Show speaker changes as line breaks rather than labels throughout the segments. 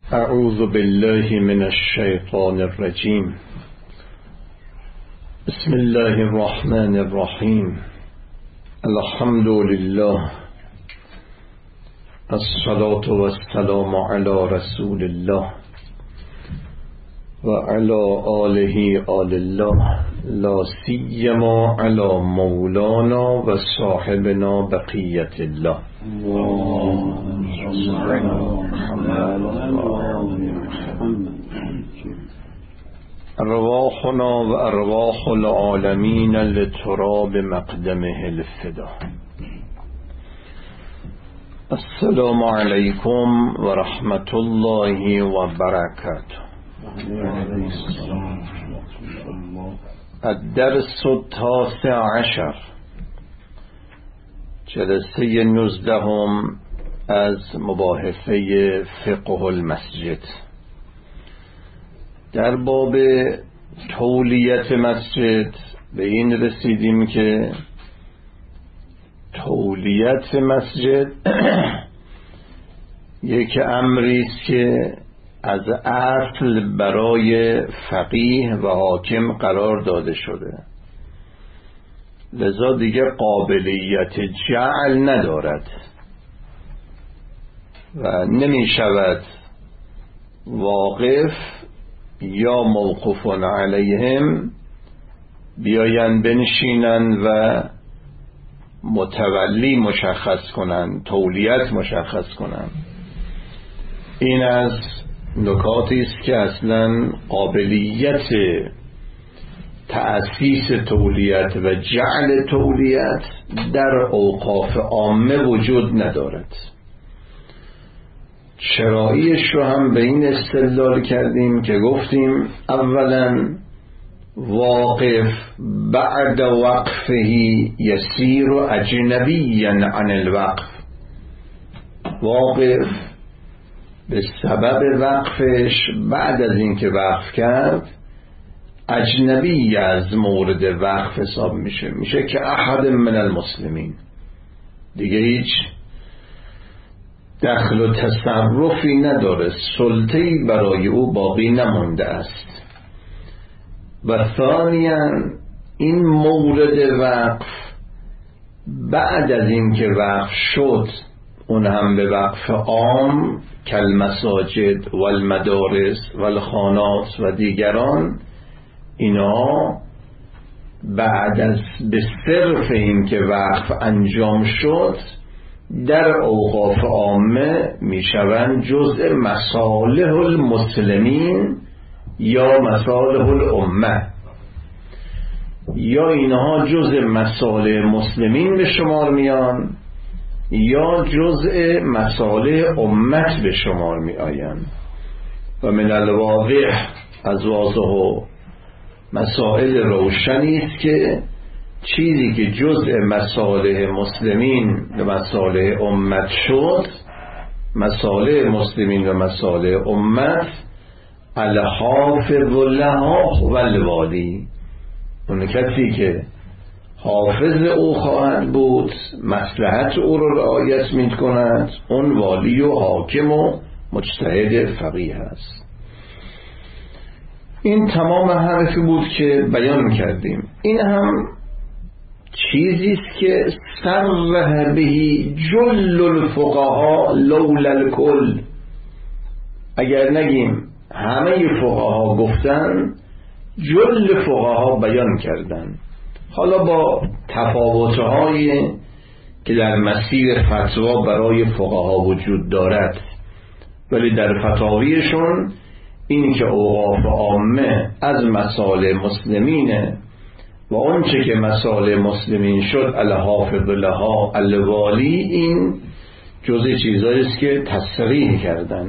اعوذ بالله من الشیطان الرجیم. بسم الله الرحمن الرحیم. الحمد لله، الصلاة والسلام علی رسول الله و علی آله آل الله، لا سیما علی مولانا و صاحبنا بقیت الله. ارواحنا و ارواح العالمین لتراب مقدمه الفدا. السلام علیکم و رحمت الله و برکاته. الدرس التاسع عشر، جلسه 19 از مباحثه فقه المسجد. در باب تولیت مسجد به این رسیدیم که تولیت مسجد یک امری است که از اصل برای فقیه و حاکم قرار داده شده، لذا دیگه قابلیت جعل ندارد و نمی شود واقف یا موقوف علیهم بیاین بنشینن و متولی مشخص کنن، تولیت مشخص کنن. این از نکاتی است که اصلا قابلیت تأسیس تولیت و جعل تولیت در اوقاف عامه وجود ندارد. شرایعش رو هم به این استدلال کردیم که گفتیم اولا واقف بعد وقفه یسیر اجنبیا عن الوقف، واقف به سبب وقفش بعد از اینکه وقف کرد اجنبی از مورد وقف حساب میشه که احد من المسلمین، دیگه هیچ دخل و تصرفی نداره، سلطه‌ای برای او باقی نمانده است. و ثانیاً این مورد وقف بعد از اینکه وقف شد، اون هم به وقف عام کالمساجد و المدارس و الخانات و دیگران، اینا بعد از به صرف اینکه وقف انجام شد در اوقاف عامه میشوند جزء مصالح المسلمین یا مصالح الامه، یا اینها جزء مصالح مسلمین به شمار میان یا جزء مصالح امت به شمار می آیند. و من الواضح، از واضح و مسائل روشنی است که چیزی که جزء مصالح مسلمین و مصالح امت شد، مصالح مسلمین و مصالح امت، الحافظ لها و الوالی، اون کسی که حافظ او خواهد بود، مصلحت او رو رعایت می کند، اون والی و حاکم و مجتهد فقیه است. این تمام حرفی بود که بیان کردیم. این هم چیزی است که صرح بهی جل الفقهاء لولا الکل، اگر نگیم همه فقها گفتن، جل فقها بیان کردن، حالا با تفاوت‌هایی که در مسیر فتوا برای فقها وجود دارد، ولی در فتاویشون این که اوقاف عامه از مصالح مسلمینه و اونچه که مصالح مسلمین شد الحافظ لها الوالی، این جزء چیزایی است که تصریح کردن.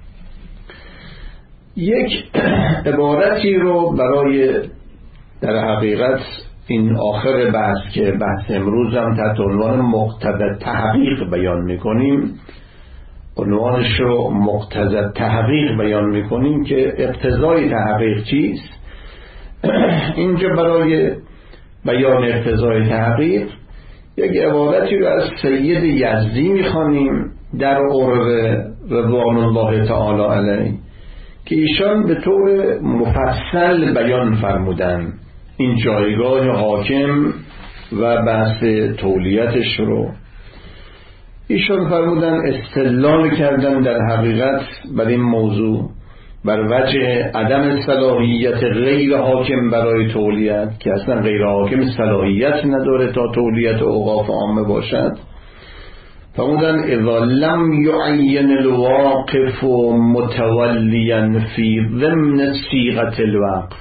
یک عبارتی رو برای در حقیقت این آخر بحث که بحث امروز هم تحت عنوان مقتضی تحقیق بیان میکنیم، عنوانش رو مقتضی تحقیق بیان میکنیم که اقتضای تحقیق چیست. اینجا برای بیان اقتضای تحقیق یک عبارتی رو از سید یزدی میخوانیم در عرض رضوان الله تعالی علیه که ایشان به طور مفصل بیان فرمودن این جایگاه حاکم و بحث تولیتش رو. ایشان فرمودن استدلال کردن در حقیقت بر این موضوع بر وجه عدم صلاحیت غیر حاکم برای تولیت، که اصلا غیر حاکم صلاحیت نداره تا تولیت اوقاف عامه باشد. فرمودن اذا لم يعین الواقف متولیا فی ضمن صیغه الوقف،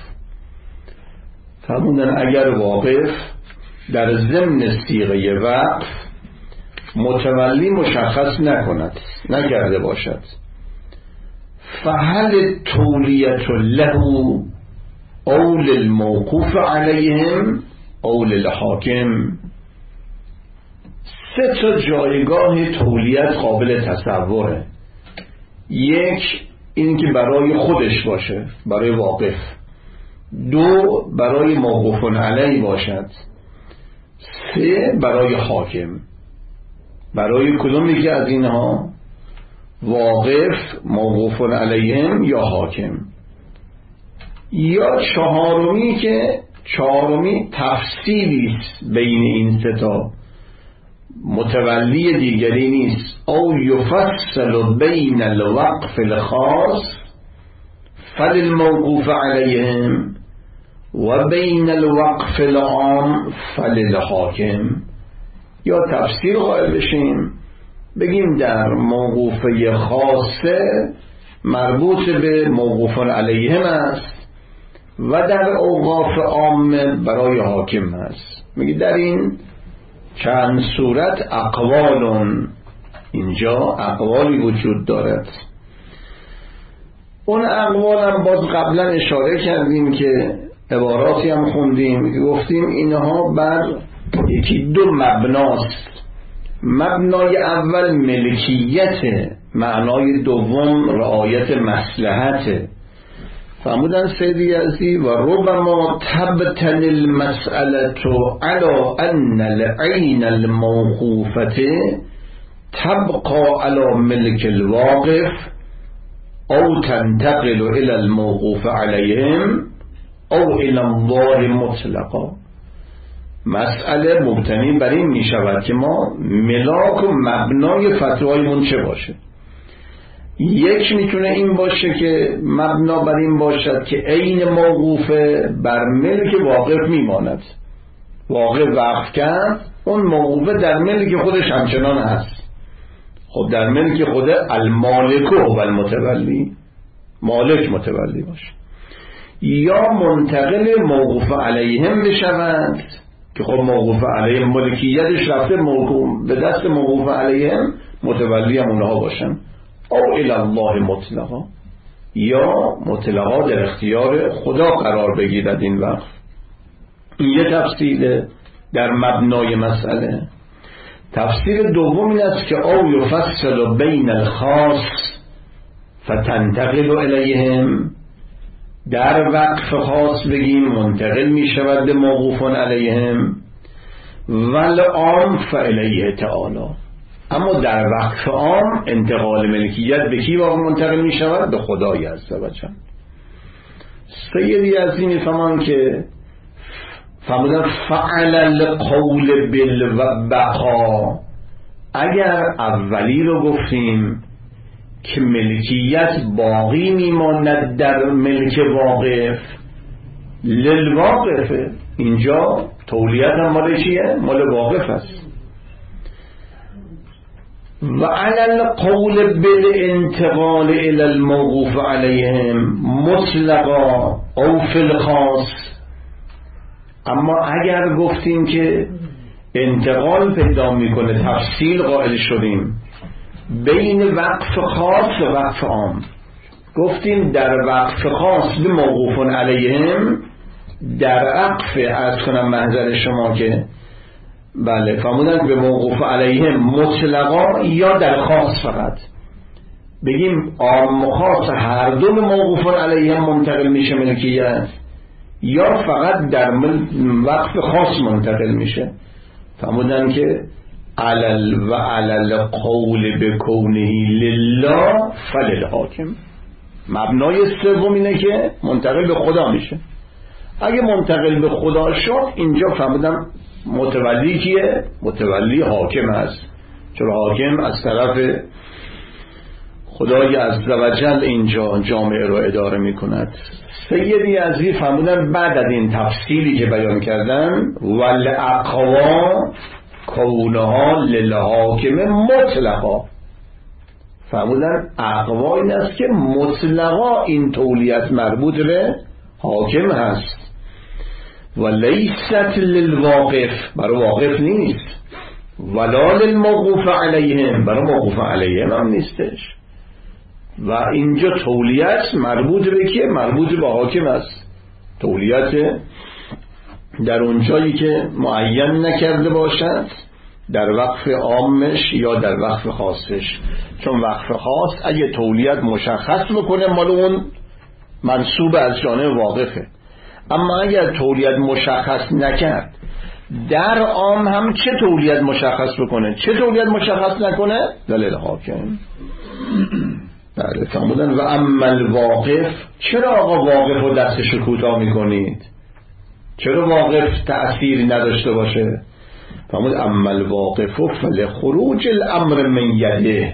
فرمودن اگر واقف در ضمن صیغه وقف متولی مشخص نکرده باشد، فهل تولیت له او للموقوف علیهم او للحاکم؟ سه تا جایگاه تولیت قابل تصوره. یک، این که برای خودش باشه، برای واقف. دو، برای موقوف علیه باشد. سه، برای حاکم. برای کدومی که از اینها؟ واقف، موقوف علیهم یا حاکم. یا چهارمی تفصیلی است بین این سه تا، متولی دیگری نیست. او یفصل بین الوقف الخاص فللموقوف علیهم و بین الوقف العام فللحاکم. یا تفسیر قائل بشیم بگیم در موقوفه خاصه مربوط به موقوف علیهم است و در اوقاف عامه برای حاکم است. میگه در این چند صورت اینجا اقوالی وجود دارد. اون اقوال هم باز قبلا اشاره کردیم که عباراتی هم خوندیم که گفتیم اینها بر یکی دو مبناست. مبنای اول ملکیت، معنای دوم رعایت مصلحت. فرمودن سید یزدی و ربما تبتل المسئله على ان العین الموقوفه تبقى على ملك الواقف او تنتقل الى الموقوف علیهم او الى الله مطلقا. مسئله مبتنی بر این می شود که ما ملاک و مبنای فتوایمون چه باشه. یک میتونه این باشه که مبنا بر این باشد که عین موقوفه بر ملک واقف میماند، واقف وقف کرد، اون موقوفه در ملک خودش همچنان هست. خب در ملک خود المالک و المتولی، مالک متولی باشه. یا منتقل موقوف علیهم بشوند که خب موقوف علیهم ملکیتش رفته به دست موقوف علیهم، متولی هم اونها باشن. او الی الله مطلقا، یا مطلقا در اختیار خدا قرار بگیرد این وقف. این یه تفصیل در مبنای مسئله. تفسیر دوم این است که او یفصل بین الخاص فتنتقل الیهم، در وقف خاص بگیم منتقل می شود به موقوف علیهم، والعام فالیه تعالی. اما در وقف عام انتقال ملکیت به کی واقع منتقل می شود؟ به خدای عزوجل. سیدی از این می فهمان که فرمودن فعل القول بالبقا. اگر اولی رو گفتیم که ملکیت باقی میماند در ملک واقف، للواقفه، اینجا تولیت هم مال چیه؟ مال واقف است. و علی القول بالانتقال الى الموقوف علیهم مطلقا او فی الخاص. اما اگر گفتیم که انتقال پیدا میکنه، تفصیل قائل شدیم بین وقف خاص و وقف عام، گفتیم در وقف خاص به موقوف علیهم، در وقف از کنم محضر شما که بله فرمودن به موقوف علیهم مطلقا، یا در خاص فقط بگیم عام و خاص هر دو به موقوف علیهم منتقل میشه ملکیت، یا فقط در وقف خاص منتقل میشه. فرمودن که علل و علل قول بکونه لله فللحاکم. مبنای سوم اینه که منتقل به خدا میشه. اگه منتقل به خدا شد اینجا فهمیدم متولی کیه؟ متولی حاکم هست، چون حاکم از طرف خدای عزوجل اینجا جامعه رو اداره میکند. سیدی عزیزی فرمودن بعد از این تفصیلی که بیان کردن والاقوا کونها للحاکم مطلقا، فرمودن اقوا این است که مطلقا این تولیت مربوط به حاکم هست و لیست للواقف، برای واقف نیست، ولا للموقوف علیهم، برای موقوف علیهم هم نیستش. و اینجا تولیت مربوط به کیه؟ مربوط به حاکم است. تولیت در اون جایی که معین نکرده باشد، در وقف عامش یا در وقف خاصش. چون وقف خاص اگه تولیت مشخص بکنه مال اون منصوب از جانب واقفه، اما اگر تولیت مشخص نکرد در عام هم چه تولیت مشخص بکنه چه تولیت مشخص نکنه دلیل حاکم. بله فرمودن و اما الواقف، چرا آقا واقف رو دستش کوتاه میکنید؟ چرا واقف تأثیری نداشته باشه؟ فرمود اما الواقف فلخروج الامر من یده،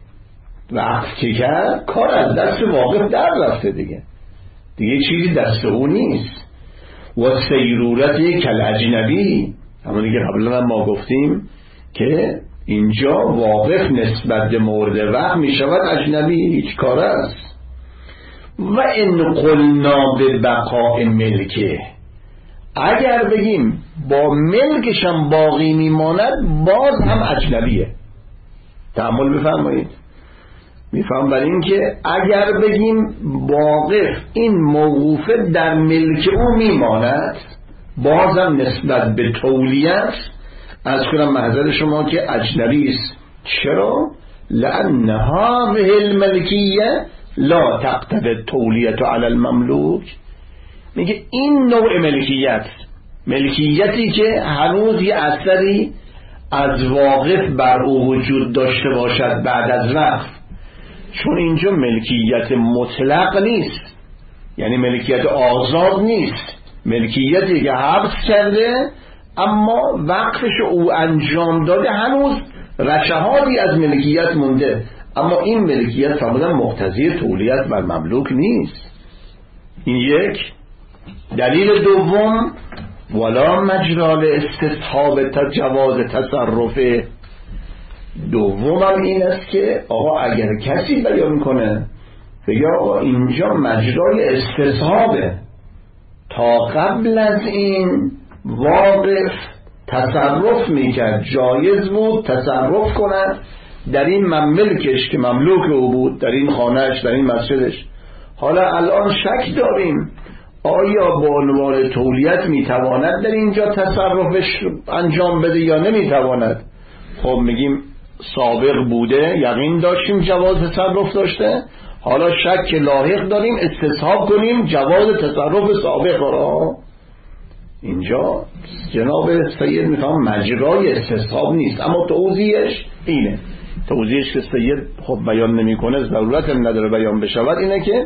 وقت که کرد کار از دست واقف در رفته دیگه چیزی دست او نیست. و سیرورت کل اجنبی، همون دیگه قبلا ما گفتیم که اینجا واقف نسبت به مورد وقت می شود اجنبی، هیچ کار است. و ان قلنا به بقاء ملکه، اگر بگیم با ملکشم باقی میماند باز هم اجنبیه. تأمل بفرمایید. میفهم برای این که اگر بگیم واقف این موقوفه در ملک او میماند بازم نسبت به تولیت از کنم محضر شما که اجنبی است. چرا؟ لأن هذه الملکیه لا تقتضی التولیت علی المملوک. میگه این نوع ملکیتی که هنوز یه اثری از واقف بر او وجود داشته باشد بعد از وقف، چون اینجا ملکیت مطلق نیست، یعنی ملکیت آزاد نیست، ملکیتی که حبس کرده اما وقفش او انجام داده هنوز رشهاتی از ملکیت مونده، اما این ملکیت فرمودن مقتضی تولیت بر مملوک نیست. این یک. دلیل دوم ولا مجرال استصحاب جواز تصرفه. دومم این است که آقا اگر کسی بیان کنه بگه آقا اینجا مجرای استصحابه، تا قبل از این واقف تصرف میکرد، جایز بود تصرف کنه در این مملکش که مملوک او بود، در این خانهش، در این مسجدش. حالا الان شک داریم آیا با عنوان تولیت میتواند در اینجا تصرفش انجام بده یا نمیتواند. خب میگیم سابق بوده، یقین داشتیم جواز تصرف داشته، حالا شک لاحق داریم استصحاب کنیم جواز تصرف سابق را. اینجا جناب سید میفهم مجرای استصحاب نیست، اما توضیحش اینه، توضیحش که سید خب بیان نمیکنه، ضرورت نداره بیان بشود، اینه که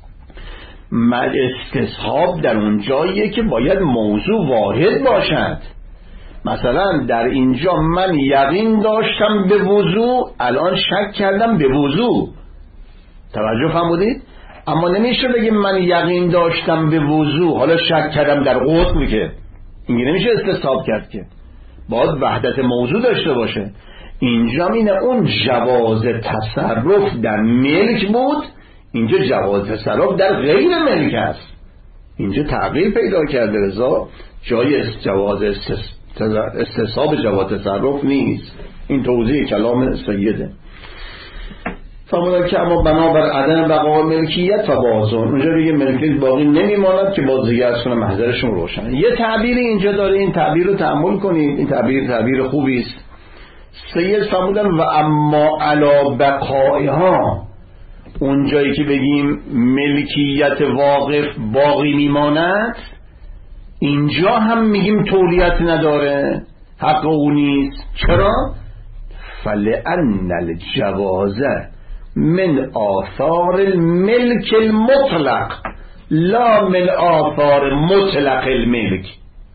استصحاب در اون جاییه که باید موضوع واحد باشد. مثلا در اینجا من یقین داشتم به وضو، الان شک کردم به وضو، توجه فرمودید؟ اما نمیشه بگیم من یقین داشتم به وضو حالا شک کردم در غسل، که اینگه نمیشه استصحاب کرد، که باید وحدت موضوع داشته باشه. اینجا اینه اون جواز تصرف در ملک بود، اینجا جواز تصرف در غیر ملک است، اینجا تغییر پیدا کرده، رضا جای جواز استصحاب جواز تصرف نیست. این توضیح کلام سیده. فرمودن که اما بنابر عدم بقای ملکیت فبازون، اونجا دیگه ملکیت باقی نمیماند که باز دیگه از کنه محضرشون روشن. یه تعبیر اینجا داره، این تعبیر رو تأمل کنید، این تعبیر خوبی است. سید فرمودن و اما علا بقایها، اونجایی که بگیم ملکیت واقف باقی میماند، اینجا هم میگیم تولیت نداره، حق او نیست. چرا؟ فلأن الجواز من آثار الملك المطلق لا من آثار مطلق الملک.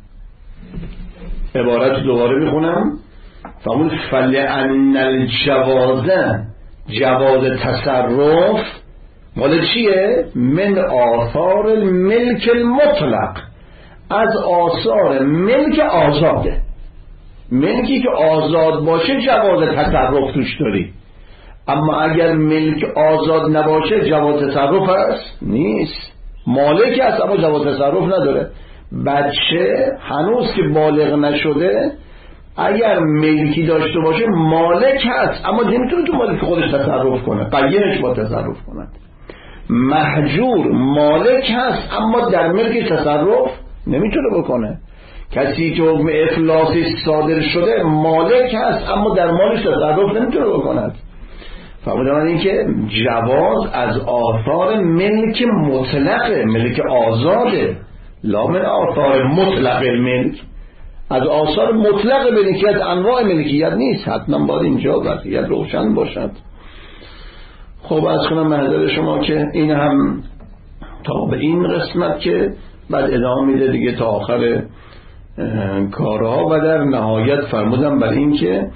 عبارت دوباره میخونم. فهمون فلأن الجواز، جواز تصرف مال چیه؟ من آثار الملک المطلق، از آثار ملک آزاده. ملکی که آزاد باشه جواز تصرف توش داری، اما اگر ملک آزاد نباشه جواز تصرف هست؟ نیست. مالک هست اما جواز تصرف نداره. بچه هنوز که بالغ نشده اگر ملکی داشته باشه مالک هست اما نمیتونه تو مالک خودش تصرف کنه، قیمش با تصرف کنه. محجور مالک هست اما در ملک تصرف نمیتونه بکنه. کسی که حکم افلاسی صادر شده مالک هست اما در مالش تصرف نمیتونه بکند. فهمیدم این که جواز از آثار ملک مطلقه، ملک آزاده، لا من آثار مطلق الملک، از آثار مطلق ملکیت. انواع ملکیت نیست، حتما باید اینجا وضعیت روشن باشد. خب از کنم محضر شما که این هم تا به این قسمت که بعد ادامه میده دیگه تا آخر کارها و در نهایت فرمودم بر این که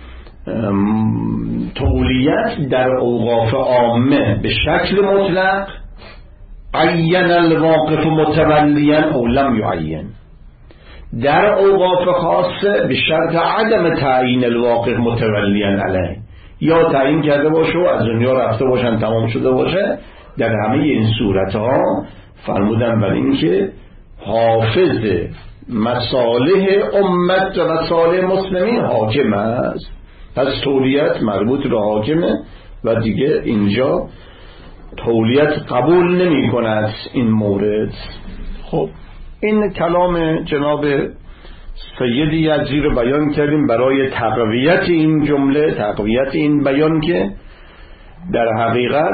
تولیت در اوقاف عامه به شکل مطلق عین الواقف متولیا او لم یعین، در اوقاف خاصه به شرط عدم تعیین الواقف متولیا علیه، یا تعیین کرده باشه و از دنیا رفته باشن تمام شده باشه. در همه این صورتها فرمودن بر این که حافظ مصالح امت و مصالح مسلمین حاکم است. پس تولیت مربوط به حاکمه و دیگه اینجا تولیت قبول نمی کند این مورد. خب این کلام جناب سید یزدی رو بیان کردیم برای تقویت این جمله، تقویت این بیان که در حقیقت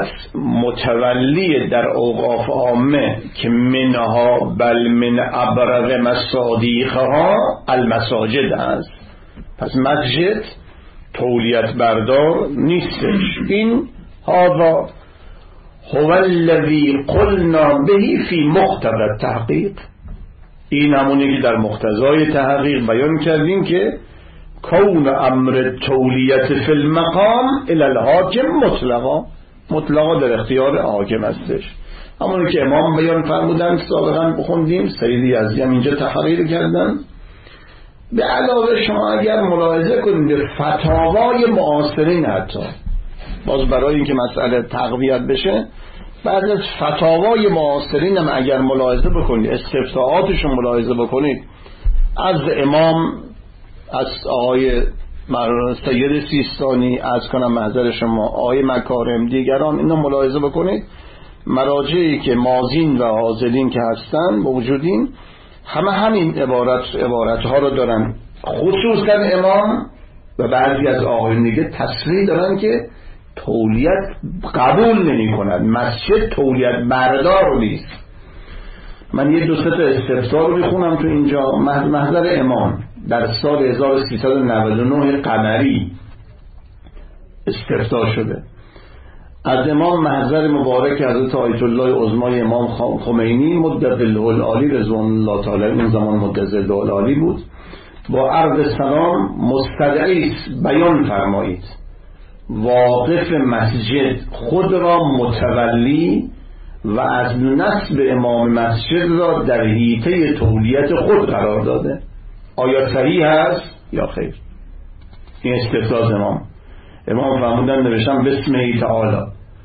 متولی در اوقاف عامه که منها بل من ابرز مصادیقها المساجد است. پس مسجد تولیت بردار نیستش. این هذا هو الذی قلنا به فی مقتضی التحقیق، این همونی که در مقتضای تحقیق بیان کردیم که کون امر تولیت فی المقام الی الحاکم مطلقا در اختیار حاکم هستش. همونی که امام بیان فرمودن سابقا بخوندیم، سید یزدی هم اینجا تحقیق کردن. به علاوه شما اگر ملاحظه کنید فتاوای معاصرین، حتی باز برای اینکه مسئله تقویت بشه، بعد از فتاوای معاصرین هم اگر ملاحظه بکنید، استفتاءاتشون ملاحظه بکنید، از امام، از آقای سید سیستانی، از کنم محضر شما آقای مکارم، دیگران، اینا ملاحظه بکنید، مراجعی که ماضین و حاضرین که هستن موجودین همه همین عبارتها رو دارن. خصوصا امام و بعضی از آقایون دیگه تصریح دارن که تولیت قبول نمی کند، مسجد تولیت بردار نیست. من یه دو سه تا استفسار رو بخونم تو اینجا. محضر امام در سال 1399 قمری استفسار شده. از امام محضر مبارک حضرت آیت الله عظمای امام خمینی مدظله العالی رضوان الله تعالی، اون زمان مدظله العالی بود، با عرض سلام مستدعی بیان فرمایید واقف مسجد خود را متولی و از نسب امام مسجد را در حیطه تولیت خود قرار داده. آیا صحیح هست یا خیر؟ این استفسار امام فرمودن نوشتم بسم تعالی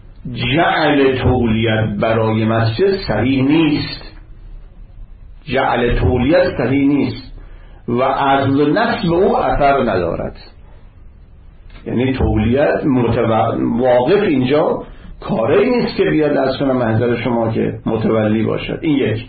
جعل تولیت برای مسجد صحیح نیست، جعل تولیت صحیح نیست و عزل نسب او اثر ندارد. یعنی تولیت واقف اینجا کاری نیست که بیاد از کنم محضر شما که متولی باشد. این یک.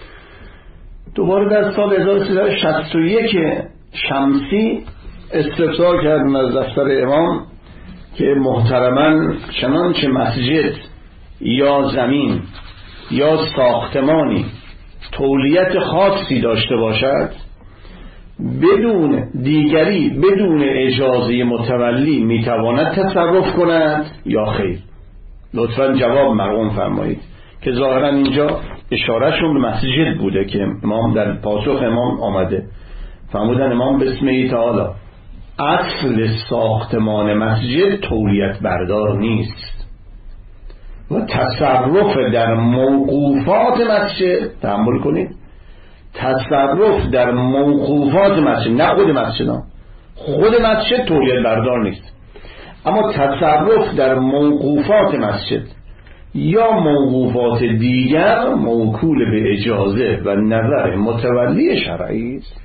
دوباره در سال 1361 شمسی استفسار کردن از دفتر امام که محترماً چنانچه مسجد یا زمین یا ساختمانی تولیت خاصی داشته باشد بدون اجازه متولی میتواند تصرف کند یا خیر؟ لطفا جواب مرقوم فرمایید که ظاهرا اینجا اشارهشون به مسجد بوده که امام در پاسخ امام آمده فرمودن امام بسم تعالی اصل ساختمان مسجد تولیت بردار نیست و تصرف در موقوفات مسجد، تأمل کنید، تصرف در موقوفات مسجد، نه خود مسجد تولیت بردار نیست، اما تصرف در موقوفات مسجد یا موقوفات دیگر موکول به اجازه و نظر متولی شرعی است.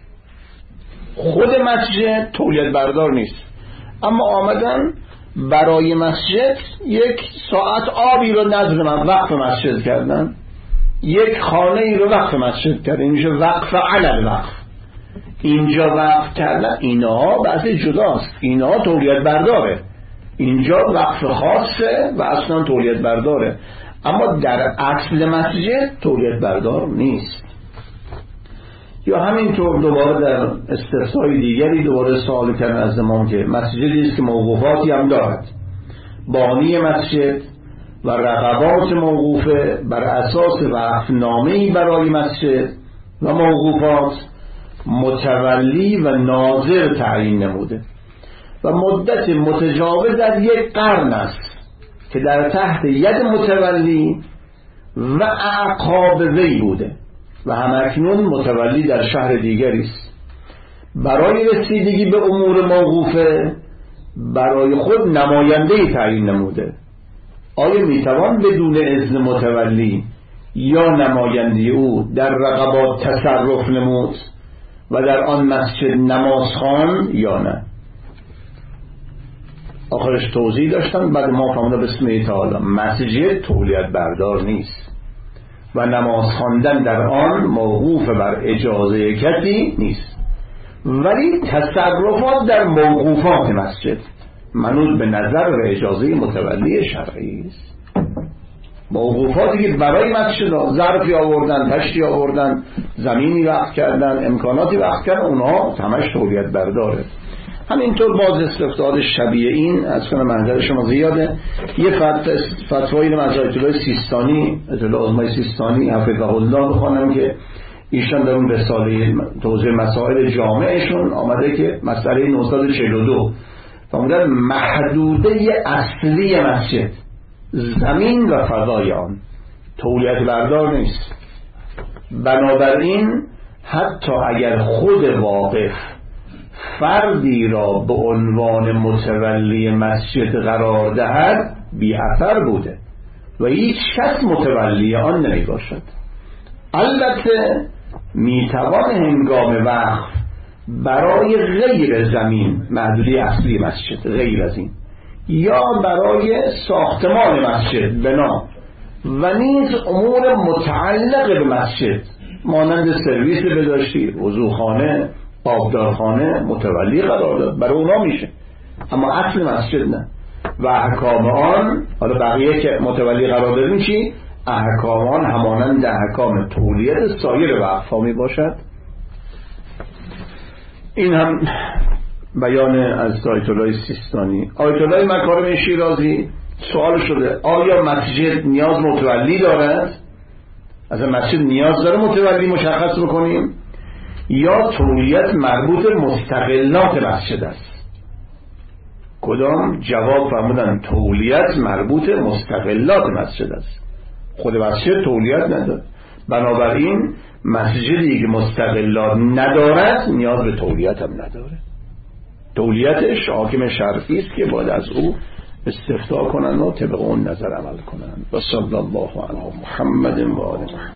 خود مسجد تولیت بردار نیست، اما آمدن برای مسجد 1 ساعت آبی رو نظر وقف مسجد کردن، 1 خانه ای رو وقف مسجد کردن. اینجا وقف علی وقف، اینجا وقف کردن، اینها بحث جداست، اینها تولیت برداره. اینجا وقف خاصه و اصلا تولیت برداره، اما در اصل مسجد تولیت بردار نیست. یا همینطور دوباره در استفسار دیگری دوباره سوال کردن از امام که مسجدی است که موقوفاتی هم دارد، بانی مسجد و رقبات موقوفه بر اساس وقف نامه‌ای برای مسجد و موقوفات متولی و ناظر تعیین نموده و مدت متجاوز از 1 قرن است که در تحت ید متولی و اعقاب وی بوده و همکنون متولی در شهر دیگری است. برای رسیدگی به امور موقوفه برای خود نماینده‌ای تعیین نموده. آیا میتوان بدون اذن متولی یا نماینده او در رقبات تصرف نمود و در آن مسجد نماز خواند یا نه؟ آخرش توضیح داشتم، بعد ما فهمیدم بسم تعالی مسجد تولیت بردار نیست و نماز خواندن در آن موقوف بر اجازه کسی نیست، ولی تصرفات در موقوفات مسجد منوط به نظر و اجازه متولی شرعی است. موقوفاتی که برای مسجد ظرفی آوردن، تشتی آوردن، زمینی وقف کردن، امکاناتی وقف کردن، اونها همش تولیت برداره. همینطور باز استفاده شبیه این از کنه منظر شما زیاده. یه فتوایی از آیت الله سیستانی، اطلاع عظمای سیستانی حفظه الله بخوانم که ایشان در اون رساله توضیح مسائل جامعشون آمده که مسئله 942 فرمودن محدوده اصلی مسجد زمین و فضای آن تولیت بردار نیست. بنابراین حتی اگر خود واقف فردی را به عنوان متولی مسجد قرار دهد بی اثر بوده و هیچ کس متولی آن نمی باشد. البته میتوان هنگام وقف برای غیر زمین محدوده اصلی مسجد غیر از این یا برای ساختمان مسجد بنا و نیز امور متعلق به مسجد مانند سرویس بهداشتی، وضوخانه، آبدارخانه متولی قرار داد، برای اونا میشه، اما اصل مسجد نه. و احکام آن، حالا بقیه که متولی قرار دادیم چی؟ احکام آن همانند احکام تولیت سایر وقفا می باشد. این هم بیان از آیت الله سیستانی. آیت الله مکارم شیرازی سوال شده آیا مسجد نیاز متولی دارد؟ از مسجد نیاز داره متولی مشخص بکنیم یا تولیت مربوط مستقلات مسجد است؟ کدام؟ جواب فرمودن تولیت مربوط مستقلات مسجد است، خود مسجد تولیت نداره. بنابراین مسجدی که مستقلات ندارد نیاز به تولیت هم نداره. تولیتش حاکم شرعی است که باید از او استفتاء کنن و طبق اون نظر عمل کنن. و صلی الله علی محمد و آله.